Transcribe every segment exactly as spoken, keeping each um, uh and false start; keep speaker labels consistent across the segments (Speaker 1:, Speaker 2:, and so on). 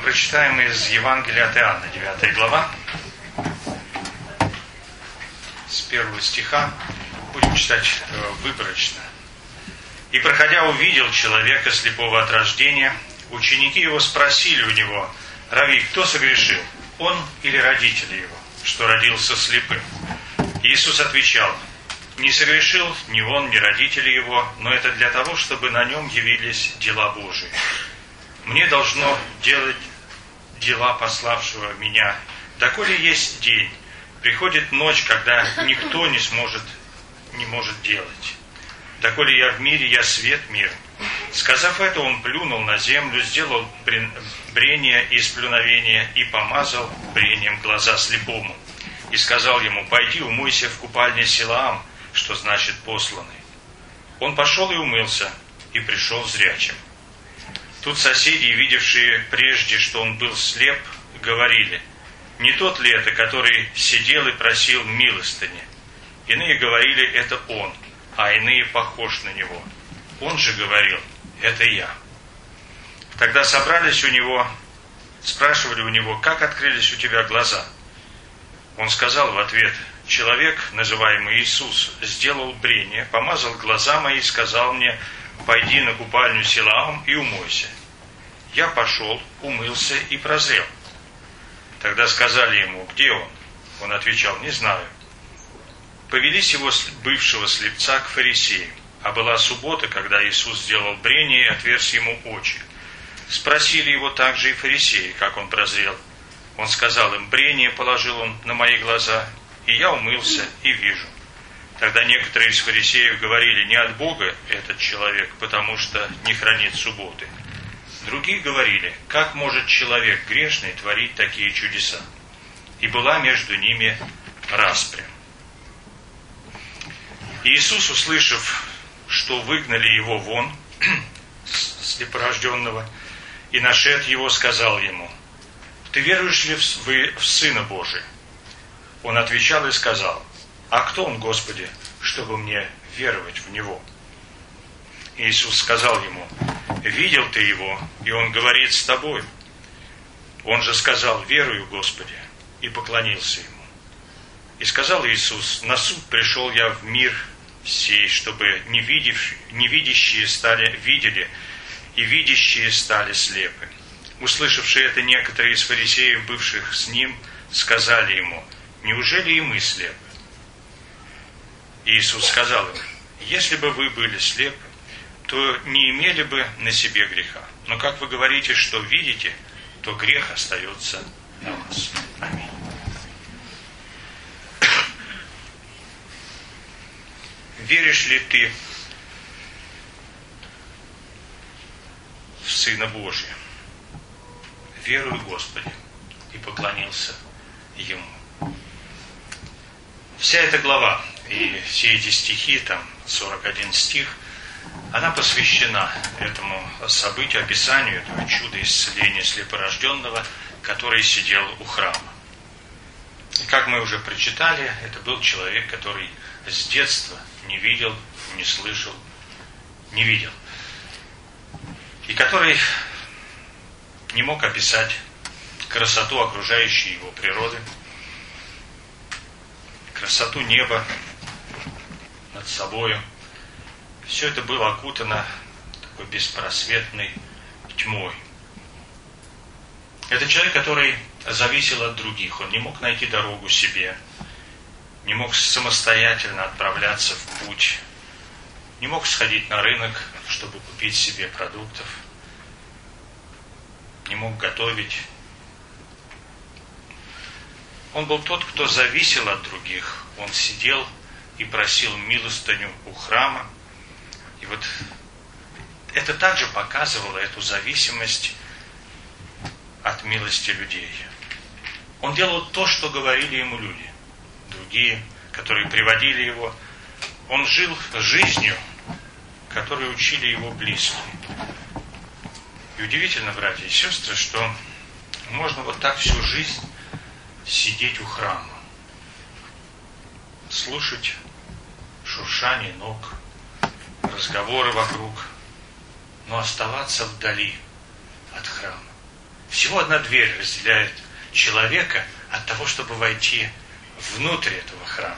Speaker 1: прочитаем из Евангелия от Иоанна, девятая глава, с первого стиха. Будем читать выборочно. «И, проходя, увидел человека, слепого от рождения. Ученики его спросили у него: Рави, кто согрешил, он или родители его, что родился слепым? Иисус отвечал: не согрешил ни он, ни родители его, но это для того, чтобы на нем явились дела Божии. Мне должно делать дела пославшего меня. Доколе есть день, приходит ночь, когда никто не сможет, не может делать. Доколе я в мире, я свет мира». Сказав это, он плюнул на землю, сделал брение из плюновения и помазал брением глаза слепому. И сказал ему: пойди, умойся в купальне Силаам, что значит посланный. Он пошел и умылся, и пришел зрячим. Тут соседи, видевшие прежде, что он был слеп, говорили: не тот ли это, который сидел и просил милостыни? Иные говорили: это он, а иные похож на него. Он же говорил: это я. Тогда собрались у него, спрашивали у него: как открылись у тебя глаза? Он сказал в ответ: человек, называемый Иисус, сделал брение, помазал глаза мои и сказал мне: пойди на купальню Силаам и умойся. Я пошел, умылся и прозрел. Тогда сказали ему: где он? Он отвечал: не знаю. Повели сего бывшего слепца к фарисеям. А была суббота, когда Иисус сделал брение и отверз ему очи. Спросили его также и фарисеи, как он прозрел. Он сказал им: брение положил он на мои глаза, и я умылся и вижу. Тогда некоторые из фарисеев говорили: не от Бога этот человек, потому что не хранит субботы. Другие говорили: как может человек грешный творить такие чудеса? И была между ними распря. Иисус, услышав, что выгнали его вон, слепорожденного, и нашед его, сказал ему: ты веруешь ли в, в Сына Божия? Он отвечал и сказал: а кто он, Господи, чтобы мне веровать в него? Иисус сказал ему: видел ты его, и он говорит с тобой. Он же сказал: верую, Господи, и поклонился ему. И сказал Иисус: на суд пришел я в мир сей, чтобы невидящие стали видели, и видящие стали слепы. Услышавшие это, некоторые из фарисеев, бывших с ним, сказали ему: неужели и мы слепы? Иисус сказал им: если бы вы были слепы, то не имели бы на себе греха. Но как вы говорите, что видите, то грех остается на вас. Аминь. Веришь ли ты в Сына Божия? Верую, Господи, и поклонился Ему. Вся эта глава и все эти стихи, там сорок один стих, она посвящена этому событию, описанию этого чуда исцеления слепорожденного, который сидел у храма. И как мы уже прочитали, это был человек, который с детства не видел, не слышал, не видел. И который не мог описать красоту окружающей его природы, красоту неба над собою. Все это было окутано такой беспросветной тьмой. Это человек, который зависел от других. Он не мог найти дорогу себе, не мог самостоятельно отправляться в путь, не мог сходить на рынок, чтобы купить себе продуктов, не мог готовить. Он был тот, кто зависел от других. Он сидел и просил милостыню у храма. И вот это также показывало эту зависимость от милости людей. Он делал то, что говорили ему люди. Другие, которые приводили его. Он жил жизнью, которой учили его близкие. И удивительно, братья и сестры, что можно вот так всю жизнь сидеть у храма, слушать шуршание ног, разговоры вокруг, но оставаться вдали от храма. Всего одна дверь разделяет человека от того, чтобы войти внутрь этого храма.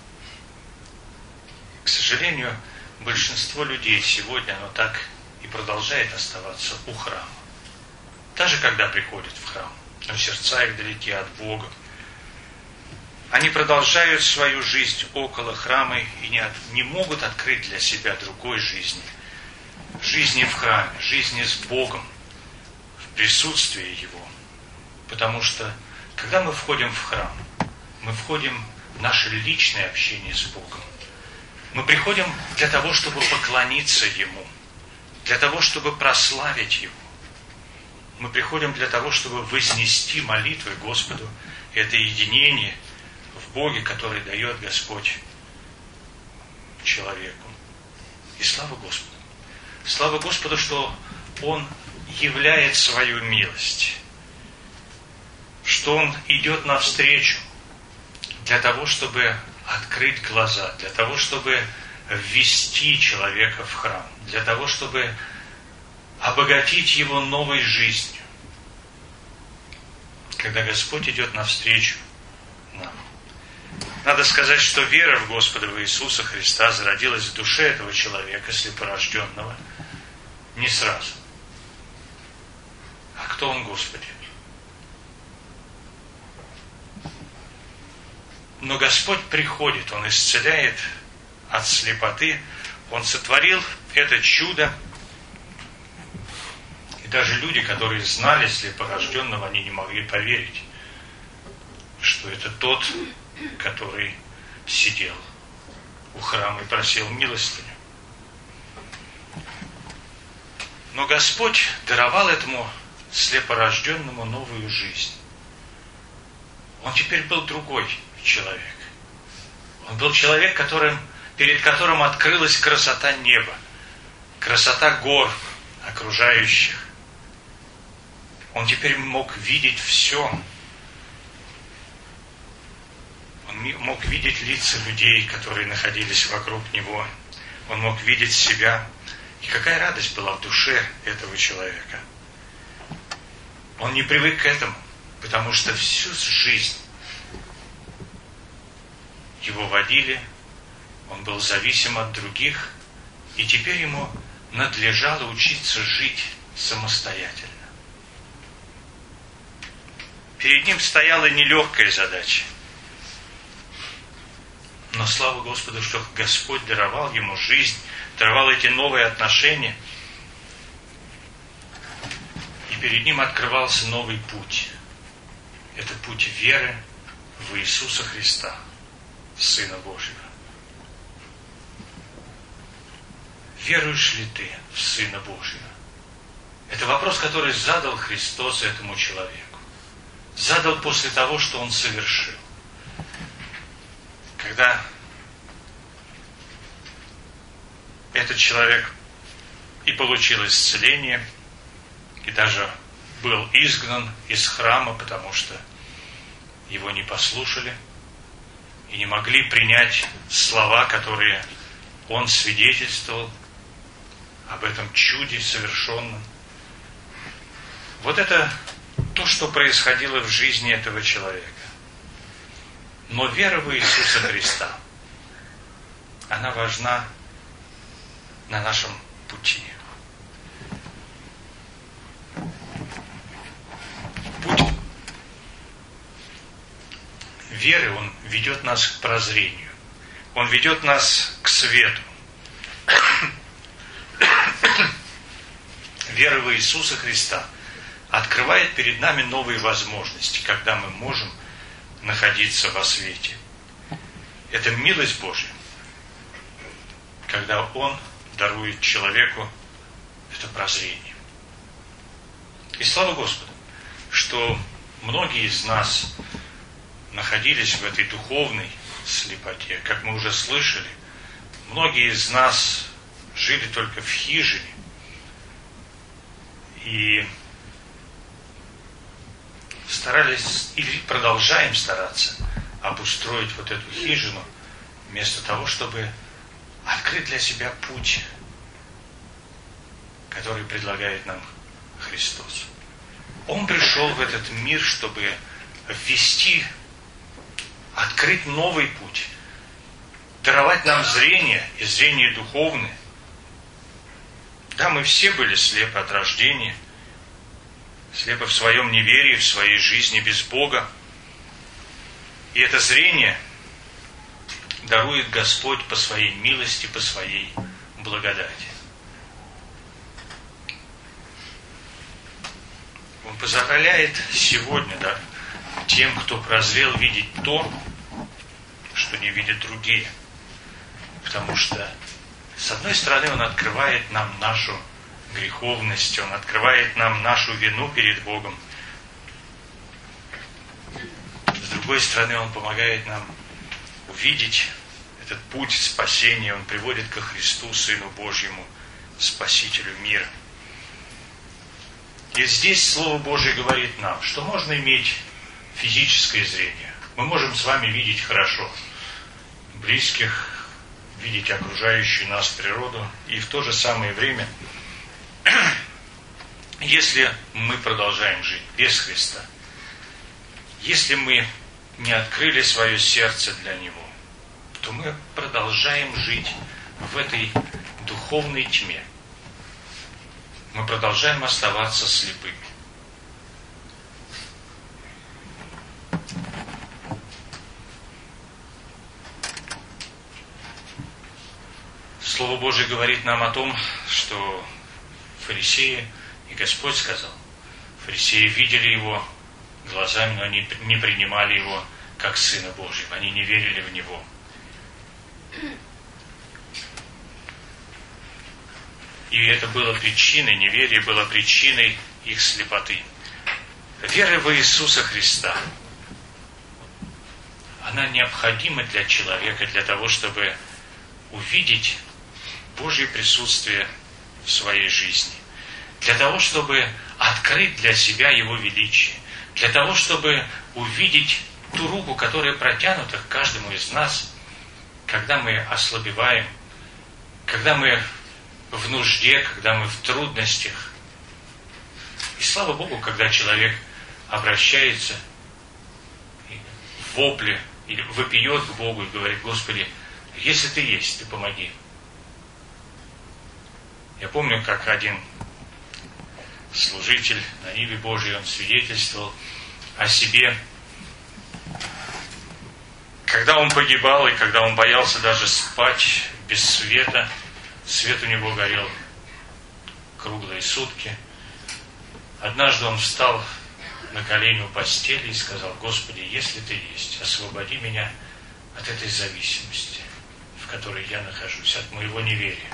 Speaker 1: К сожалению, большинство людей сегодня, оно так и продолжает оставаться у храма. Даже когда приходят в храм, но сердца их далеки от Бога. Они продолжают свою жизнь около храма и не, от, не могут открыть для себя другой жизни. Жизни в храме, жизни с Богом, в присутствии Его. Потому что, когда мы входим в храм, мы входим в наше личное общение с Богом. Мы приходим для того, чтобы поклониться Ему, для того, чтобы прославить Его. Мы приходим для того, чтобы вознести молитвы Господу. Это единение в Боге, который дает Господь человеку. И слава Господу. Слава Господу, что Он являет свою милость, что Он идет навстречу для того, чтобы открыть глаза, для того, чтобы ввести человека в храм, для того, чтобы обогатить его новой жизнью. Когда Господь идет навстречу нам. Надо сказать, что вера в Господа в Иисуса Христа зародилась в душе этого человека, слепорожденного, не сразу. А кто Он, Господи? Но Господь приходит, Он исцеляет от слепоты, Он сотворил это чудо. И даже люди, которые знали слепорожденного, они не могли поверить, что это тот, который сидел у храма и просил милостыню. Но Господь даровал этому слепорожденному новую жизнь. Он теперь был другой человек. Он был человек, которым, перед которым открылась красота неба, красота гор окружающих. Он теперь мог видеть все. Он мог видеть лица людей, которые находились вокруг него. Он мог видеть себя. И какая радость была в душе этого человека. Он не привык к этому, потому что всю жизнь его водили, он был зависим от других, и теперь ему надлежало учиться жить самостоятельно. Перед ним стояла нелегкая задача. Но слава Господу, что Господь даровал ему жизнь, даровал эти новые отношения. И перед ним открывался новый путь. Это путь веры в Иисуса Христа, Сына Божьего. Веруешь ли ты в Сына Божьего? Это вопрос, который задал Христос этому человеку. Задал после того, что он совершил. Когда этот человек и получил исцеление, и даже был изгнан из храма, потому что его не послушали и не могли принять слова, которые он свидетельствовал об этом чуде совершенном. Вот это то, что происходило в жизни этого человека. Но вера в Иисуса Христа, она важна на нашем пути. Путь веры, он ведет нас к прозрению. Он ведет нас к свету. Вера в Иисуса Христа открывает перед нами новые возможности, когда мы можем находиться во свете. Это милость Божья, когда Он дарует человеку это прозрение. И слава Господу, что многие из нас находились в этой духовной слепоте. Как мы уже слышали, многие из нас жили только в хижине. И старались, или продолжаем стараться, обустроить вот эту хижину, вместо того, чтобы открыть для себя путь, который предлагает нам Христос. Он пришел в этот мир, чтобы ввести, открыть новый путь, даровать нам зрение и зрение духовное. Да, мы все были слепы от рождения, слепы в своем неверии, в своей жизни без Бога. И это зрение дарует Господь по своей милости, по своей благодати. Он позволяет сегодня, да, тем, кто прозрел, видеть то, что не видят другие. Потому что, с одной стороны, Он открывает нам нашу греховность, Он открывает нам нашу вину перед Богом. С другой стороны, Он помогает нам увидеть этот путь спасения. Он приводит ко Христу, Сыну Божьему, Спасителю мира. И здесь Слово Божие говорит нам, что можно иметь физическое зрение. Мы можем с вами видеть хорошо близких, видеть окружающую нас природу. И в то же самое время, если мы продолжаем жить без Христа, если мы не открыли свое сердце для Него, то мы продолжаем жить в этой духовной тьме. Мы продолжаем оставаться слепыми. Слово Божие говорит нам о том, что фарисеи, и Господь сказал, фарисеи видели Его глазами, но они не принимали Его как Сына Божьего, они не верили в Него. И это было причиной, неверие было причиной их слепоты. Вера в Иисуса Христа, она необходима для человека, для того, чтобы увидеть Божье присутствие в своей жизни, для того, чтобы открыть для себя Его величие, для того, чтобы увидеть ту руку, которая протянута к каждому из нас, когда мы ослабеваем, когда мы в нужде, когда мы в трудностях. И слава Богу, когда человек обращается в вопле или вопиет к Богу и говорит: Господи, если Ты есть, Ты помоги. Я помню, как один служитель на ниве Божьей, он свидетельствовал о себе, когда он погибал и когда он боялся даже спать без света. Свет у него горел круглые сутки. Однажды он встал на колени у постели и сказал: Господи, если Ты есть, освободи меня от этой зависимости, в которой я нахожусь, от моего неверия.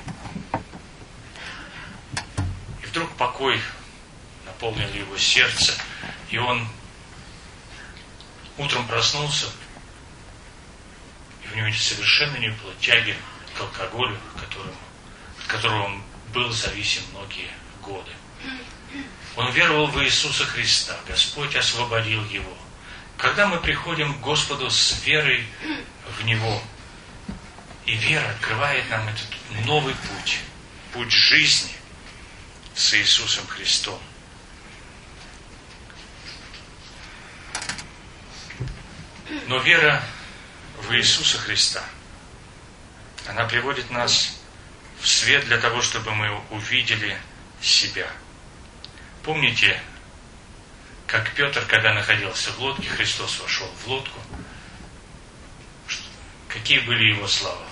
Speaker 1: И вдруг покой наполнил его сердце, и он утром проснулся, и у него совершенно не было тяги к алкоголю, которому от которого он был зависим многие годы. Он веровал в Иисуса Христа. Господь освободил его. Когда мы приходим к Господу с верой в Него, и вера открывает нам этот новый путь, путь жизни с Иисусом Христом. Но вера в Иисуса Христа, она приводит нас в свет для того, чтобы мы увидели себя. Помните, как Петр, когда находился в лодке, Христос вошел в лодку, какие были его слова?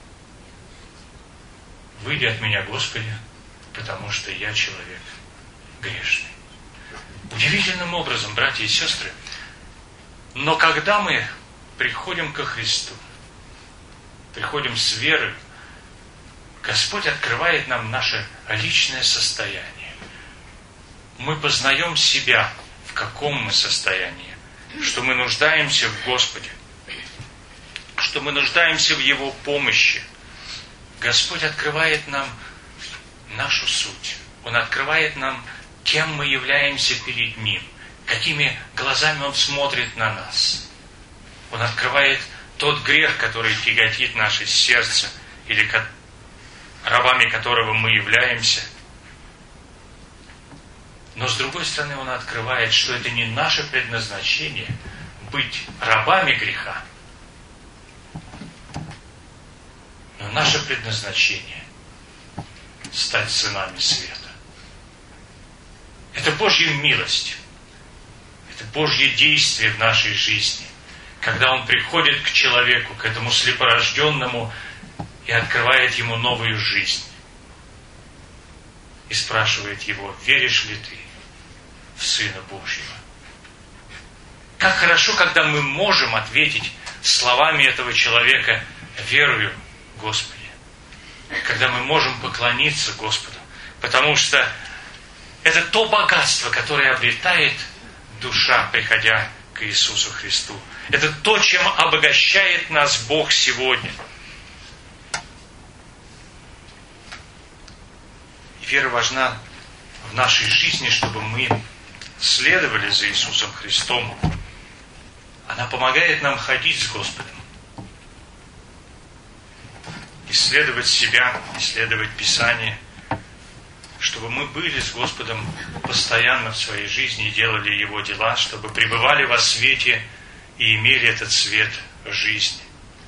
Speaker 1: «Выйди от меня, Господи, потому что я человек грешный». Удивительным образом, братья и сестры, но когда мы приходим ко Христу, приходим с верой, Господь открывает нам наше личное состояние. Мы познаем себя, в каком мы состоянии, что мы нуждаемся в Господе, что мы нуждаемся в Его помощи. Господь открывает нам нашу суть. Он открывает нам, кем мы являемся перед Ним, какими глазами Он смотрит на нас. Он открывает тот грех, который тяготит наше сердце, или рабами которого мы являемся. Но с другой стороны, Он открывает, что это не наше предназначение быть рабами греха, но наше предназначение стать сынами света. Это Божья милость, это Божье действие в нашей жизни, когда Он приходит к человеку, к этому слепорожденному, и открывает ему новую жизнь. И спрашивает его: веришь ли ты в Сына Божьего? Как хорошо, когда мы можем ответить словами этого человека: верую, Господи. Когда мы можем поклониться Господу. Потому что это то богатство, которое обретает душа, приходя к Иисусу Христу. Это то, чем обогащает нас Бог сегодня. И вера важна в нашей жизни, чтобы мы следовали за Иисусом Христом. Она помогает нам ходить с Господом. Исследовать себя, исследовать Писание, чтобы мы были с Господом постоянно в своей жизни и делали Его дела, чтобы пребывали во свете и имели этот свет жизни.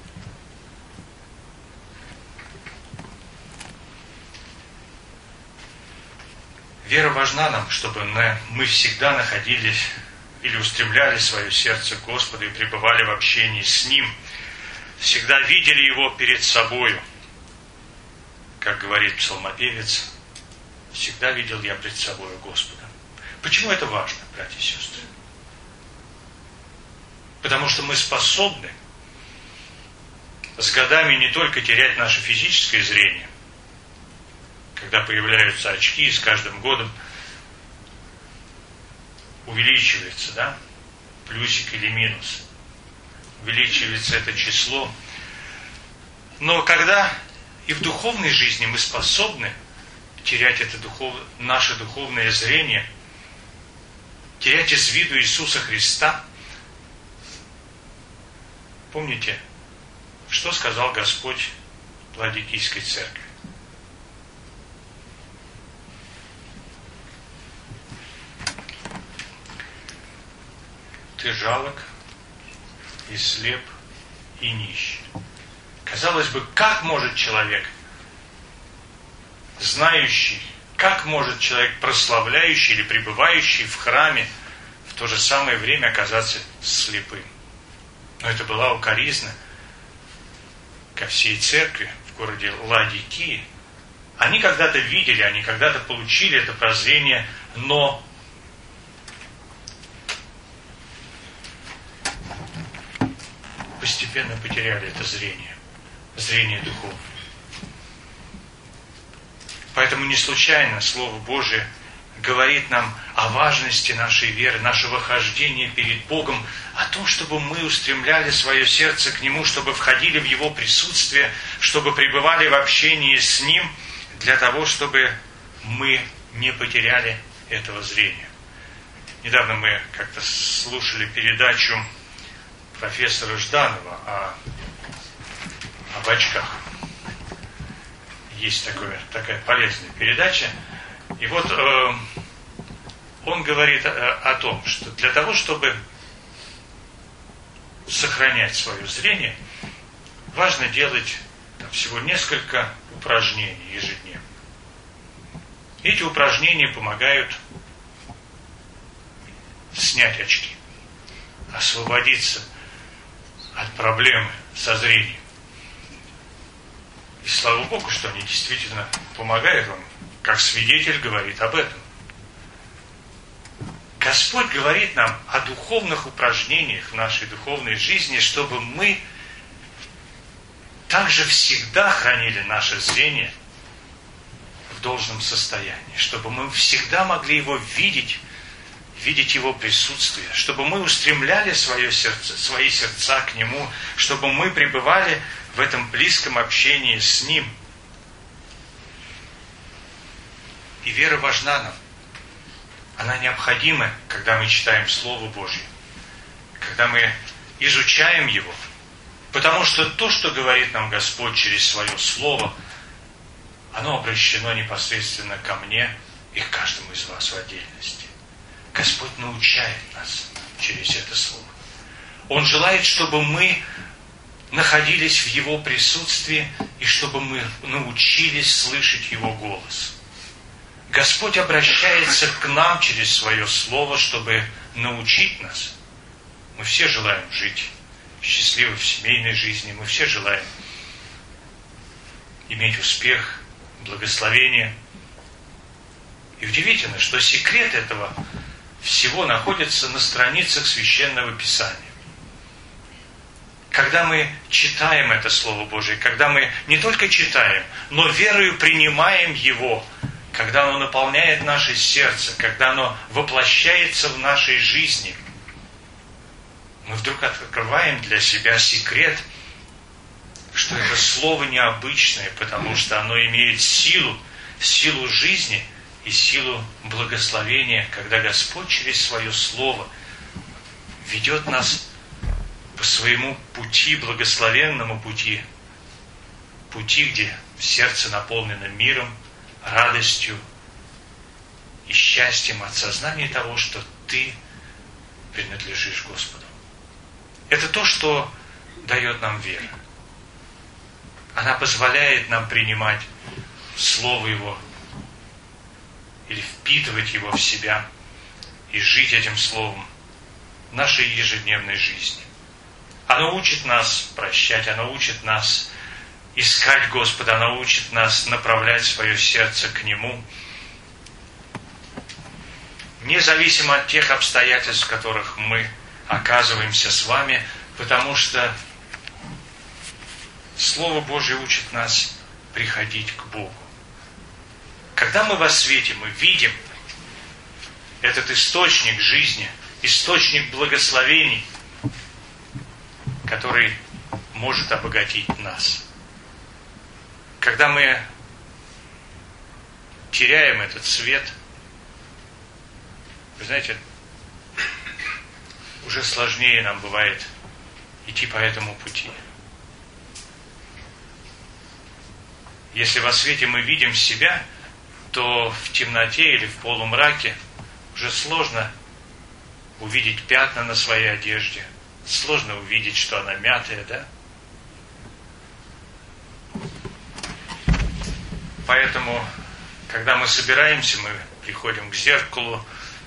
Speaker 1: Вера важна нам, чтобы мы всегда находились или устремляли свое сердце к Господу и пребывали в общении с Ним, всегда видели Его перед собою. Как говорит псалмопевец: всегда видел я пред собою Господа. Почему это важно, братья и сестры? Потому что мы способны с годами не только терять наше физическое зрение, когда появляются очки, и с каждым годом увеличивается, да, плюсик или минус, увеличивается это число. Но когда и в духовной жизни мы способны терять это духов... наше духовное зрение, терять из виду Иисуса Христа. Помните, что сказал Господь Ладикийской церкви? Ты жалок и слеп и нищ. Казалось бы, как может человек, знающий, как может человек, прославляющий или пребывающий в храме, в то же самое время оказаться слепым? Но это была укоризна ко всей церкви в городе Ладикии. Они когда-то видели, они когда-то получили это прозрение, но постепенно потеряли это зрение, зрение духовное. Поэтому не случайно Слово Божие говорит нам о важности нашей веры, нашего хождения перед Богом, о том, чтобы мы устремляли свое сердце к Нему, чтобы входили в Его присутствие, чтобы пребывали в общении с Ним, для того, чтобы мы не потеряли этого зрения. Недавно мы как-то слушали передачу профессора Жданова о, об очках. Есть такое, такая полезная передача. И вот э, он говорит о, о том, что для того, чтобы сохранять свое зрение, важно делать там, всего несколько упражнений ежедневно. Эти упражнения помогают снять очки, освободиться от проблемы со зрением. И слава Богу, что они действительно помогают вам, как свидетель говорит об этом. Господь говорит нам о духовных упражнениях в нашей духовной жизни, чтобы мы также всегда хранили наше зрение в должном состоянии, чтобы мы всегда могли Его видеть, видеть Его присутствие, чтобы мы устремляли свое сердце, свои сердца к Нему, чтобы мы пребывали в этом близком общении с Ним. И вера важна нам. Она необходима, когда мы читаем Слово Божье, когда мы изучаем Его. Потому что то, что говорит нам Господь через Свое Слово, оно обращено непосредственно ко мне и к каждому из вас в отдельности. Господь научает нас через это Слово. Он желает, чтобы мы находились в Его присутствии и чтобы мы научились слышать Его голос. Господь обращается к нам через Свое Слово, чтобы научить нас. Мы все желаем жить счастливо в семейной жизни, мы все желаем иметь успех, благословение. И удивительно, что секрет этого всего находится на страницах Священного Писания. Когда мы читаем это Слово Божие, когда мы не только читаем, но верою принимаем его, когда оно наполняет наше сердце, когда оно воплощается в нашей жизни, мы вдруг открываем для себя секрет, что это Слово необычное, потому что оно имеет силу, силу жизни и силу благословения, когда Господь через Свое Слово ведет нас по своему пути, благословенному пути, пути, где сердце наполнено миром, радостью и счастьем от сознания того, что ты принадлежишь Господу. Это то, что дает нам вера. Она позволяет нам принимать Слово Его или впитывать его в себя и жить этим Словом в нашей ежедневной жизни. Оно учит нас прощать, оно учит нас искать Господа, оно учит нас направлять свое сердце к Нему, независимо от тех обстоятельств, в которых мы оказываемся с вами, потому что Слово Божие учит нас приходить к Богу. Когда мы во свете, мы видим этот источник жизни, источник благословений, который может обогатить нас. Когда мы теряем этот свет, вы знаете, уже сложнее нам бывает идти по этому пути. Если во свете мы видим себя, то в темноте или в полумраке уже сложно увидеть пятна на своей одежде, сложно увидеть, что она мятая, да? Поэтому, когда мы собираемся, мы приходим к зеркалу,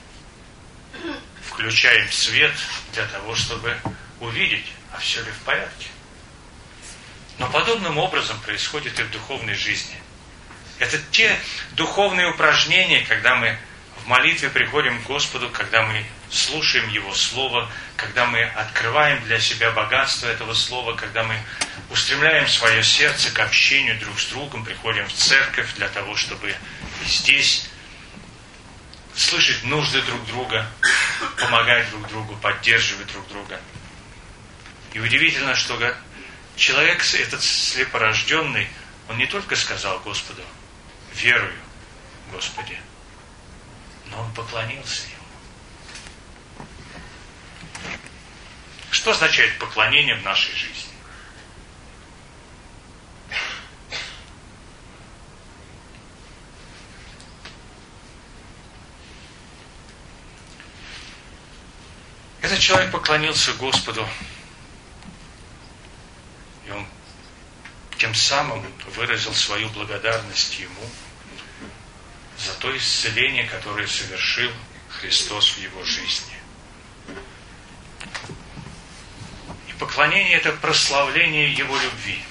Speaker 1: включаем свет для того, чтобы увидеть, а все ли в порядке. Но подобным образом происходит и в духовной жизни. Это те духовные упражнения, когда мы в молитве приходим к Господу, когда мы слушаем Его Слово, когда мы открываем для себя богатство этого Слова, когда мы устремляем свое сердце к общению друг с другом, приходим в церковь для того, чтобы здесь слышать нужды друг друга, помогать друг другу, поддерживать друг друга. И удивительно, что человек этот слепорожденный, он не только сказал Господу: «Верую, Господи», но он поклонился Ему. Что означает поклонение в нашей жизни? Этот человек поклонился Господу, и он тем самым выразил свою благодарность Ему за то исцеление, которое совершил Христос в его жизни. И поклонение – это прославление Его любви,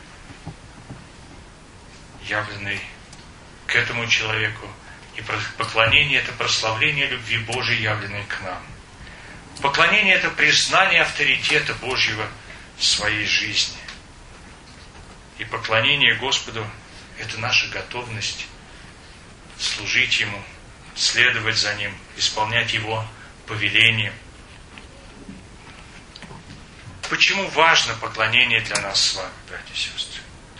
Speaker 1: явленной к этому человеку. И поклонение – это прославление любви Божией, явленной к нам. Поклонение – это признание авторитета Божьего в своей жизни. И поклонение Господу – это наша готовность служить Ему, следовать за Ним, исполнять Его повеления. Почему важно поклонение для нас с вами, братья и сестры?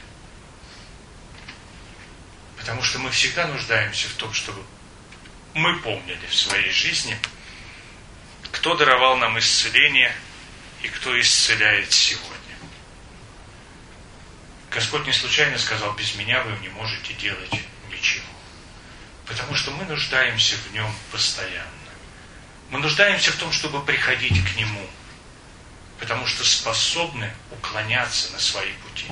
Speaker 1: Потому что мы всегда нуждаемся в том, чтобы мы помнили в своей жизни, кто даровал нам исцеление и кто исцеляет сегодня. Господь не случайно сказал: без меня вы не можете делать ничего. Потому что мы нуждаемся в Нем постоянно. Мы нуждаемся в том, чтобы приходить к Нему, потому что способны уклоняться на свои пути.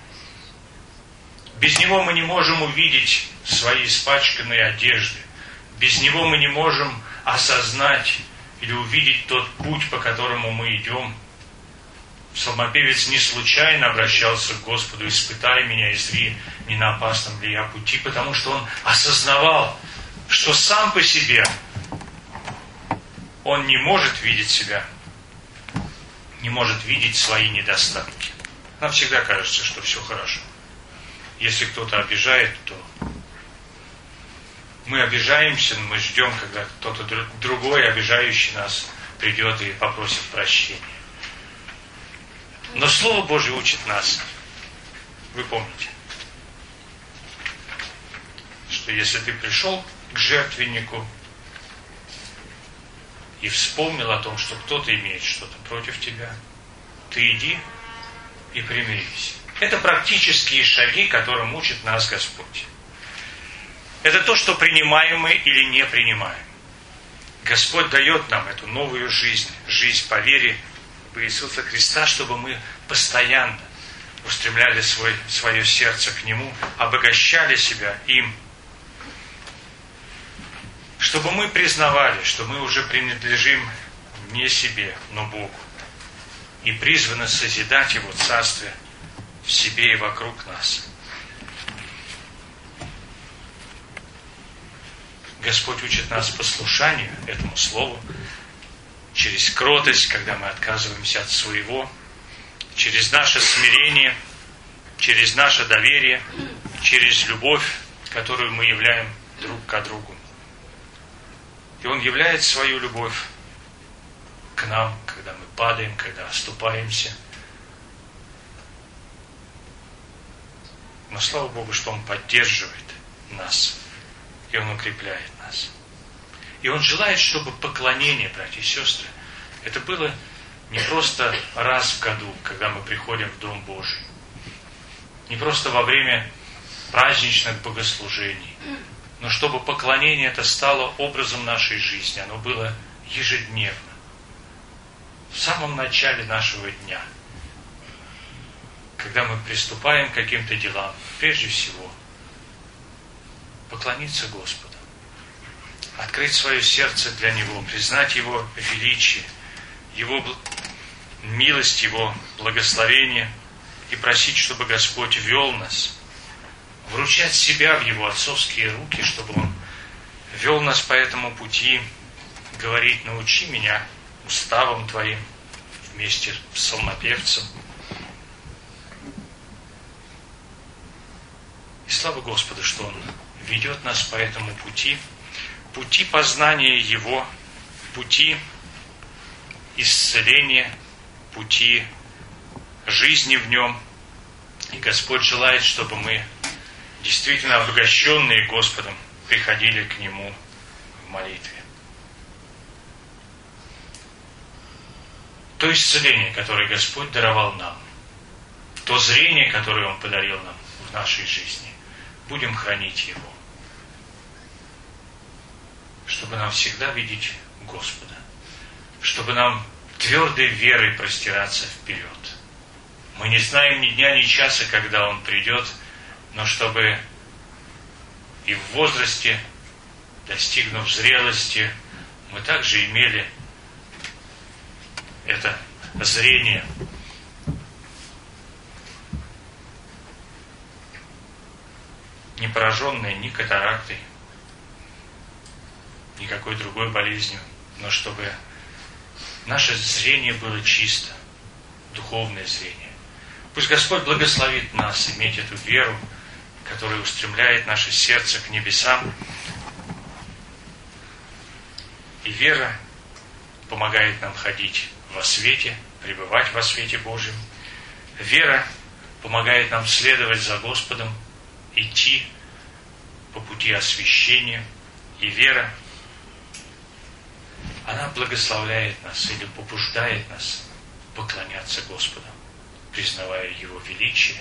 Speaker 1: Без Него мы не можем увидеть свои испачканные одежды. Без Него мы не можем осознать или увидеть тот путь, по которому мы идем. Псалмопевец не случайно обращался к Господу: «Испытай меня, изри, не на опасном ли я пути», потому что он осознавал, что сам по себе он не может видеть себя, не может видеть свои недостатки. Нам всегда кажется, что все хорошо. Если кто-то обижает, то мы обижаемся, но мы ждем, когда кто-то другой, обижающий нас, придет и попросит прощения. Но Слово Божье учит нас, вы помните, что если ты пришел к жертвеннику и вспомнил о том, что кто-то имеет что-то против тебя, ты иди и примирись. Это практические шаги, которым учит нас Господь. Это то, что принимаем мы или не принимаем. Господь дает нам эту новую жизнь, жизнь по вере в Иисуса Христа, чтобы мы постоянно устремляли свой, свое сердце к Нему, обогащали себя им, чтобы мы признавали, что мы уже принадлежим не себе, но Богу, и призваны созидать Его Царствие в себе и вокруг нас. Господь учит нас послушанию этому Слову через кротость, когда мы отказываемся от своего, через наше смирение, через наше доверие, через любовь, которую мы являем друг к другу. И Он являет свою любовь к нам, когда мы падаем, когда оступаемся. Но слава Богу, что Он поддерживает нас, и Он укрепляет нас. И Он желает, чтобы поклонение, братья и сестры, это было не просто раз в году, когда мы приходим в Дом Божий, не просто во время праздничных богослужений, но чтобы поклонение это стало образом нашей жизни, оно было ежедневно, в самом начале нашего дня, когда мы приступаем к каким-то делам, прежде всего, поклониться Господу, открыть свое сердце для Него, признать Его величие, Его милость, Его благословение и просить, чтобы Господь вел нас, вручать себя в Его отцовские руки, чтобы Он вел нас по этому пути, говорить: научи меня уставам Твоим, вместе с псалмопевцем. И слава Господу, что Он ведет нас по этому пути, пути познания Его, пути исцеления, пути жизни в Нем. И Господь желает, чтобы мы, действительно обогащенные Господом, приходили к Нему в молитве. То исцеление, которое Господь даровал нам, то зрение, которое Он подарил нам в нашей жизни, будем хранить Его, чтобы нам всегда видеть Господа, чтобы нам твердой верой простираться вперед. Мы не знаем ни дня, ни часа, когда Он придет, но чтобы и в возрасте, достигнув зрелости, мы также имели это зрение, не пораженное ни катарактой, никакой другой болезнью, но чтобы наше зрение было чисто, духовное зрение. Пусть Господь благословит нас иметь эту веру, которая устремляет наше сердце к небесам. И вера помогает нам ходить во свете, пребывать во свете Божьем. Вера помогает нам следовать за Господом, идти по пути освящения. И вера, она благословляет нас или побуждает нас поклоняться Господу, признавая Его величие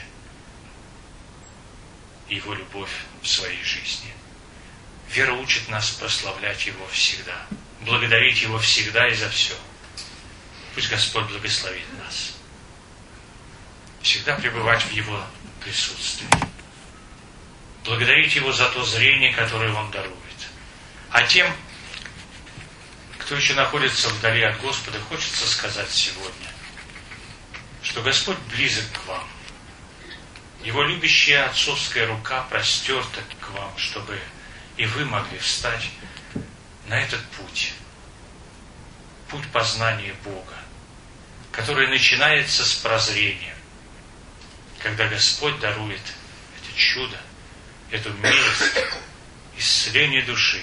Speaker 1: и Его любовь в своей жизни. Вера учит нас прославлять Его всегда. благодарить Его всегда и за все. Пусть Господь благословит нас. Всегда пребывать в Его присутствии. Благодарить Его за то зрение, которое Он дарует. А тем, кто еще находится вдали от Господа, хочется сказать сегодня, что Господь близок к вам. Его любящая отцовская рука простерта к вам, чтобы и вы могли встать на этот путь. Путь познания Бога, который начинается с прозрения, когда Господь дарует это чудо, эту милость, исцеление души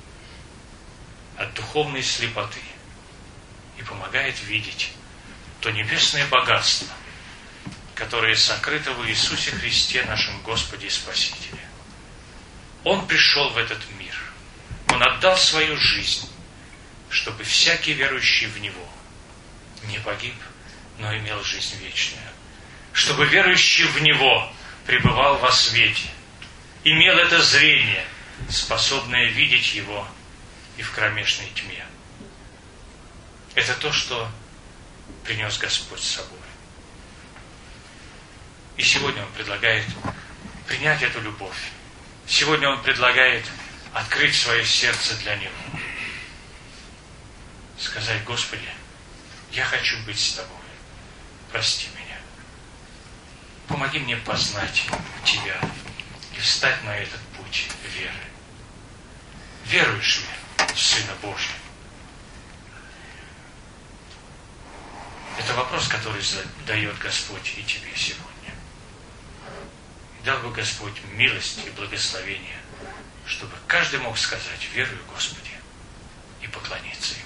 Speaker 1: от духовной слепоты и помогает видеть то небесное богатство, которое сокрыто в Иисусе Христе, нашем Господе и Спасителе. Он пришел в этот мир. Он отдал свою жизнь, чтобы всякий верующий в Него не погиб, но имел жизнь вечную. Чтобы верующий в Него пребывал во свете, имел это зрение, способное видеть Его и в кромешной тьме. Это то, что принес Господь с собой. И сегодня Он предлагает принять эту любовь. Сегодня Он предлагает открыть свое сердце для Него. Сказать: Господи, я хочу быть с Тобой. Прости меня. Помоги мне познать Тебя и встать на этот путь веры. Веруешь ли в Сына Божия? Это вопрос, который задает Господь и тебе сегодня. Дал бы Господь милость и благословение, чтобы каждый мог сказать: верую, Господи, и поклониться Ему.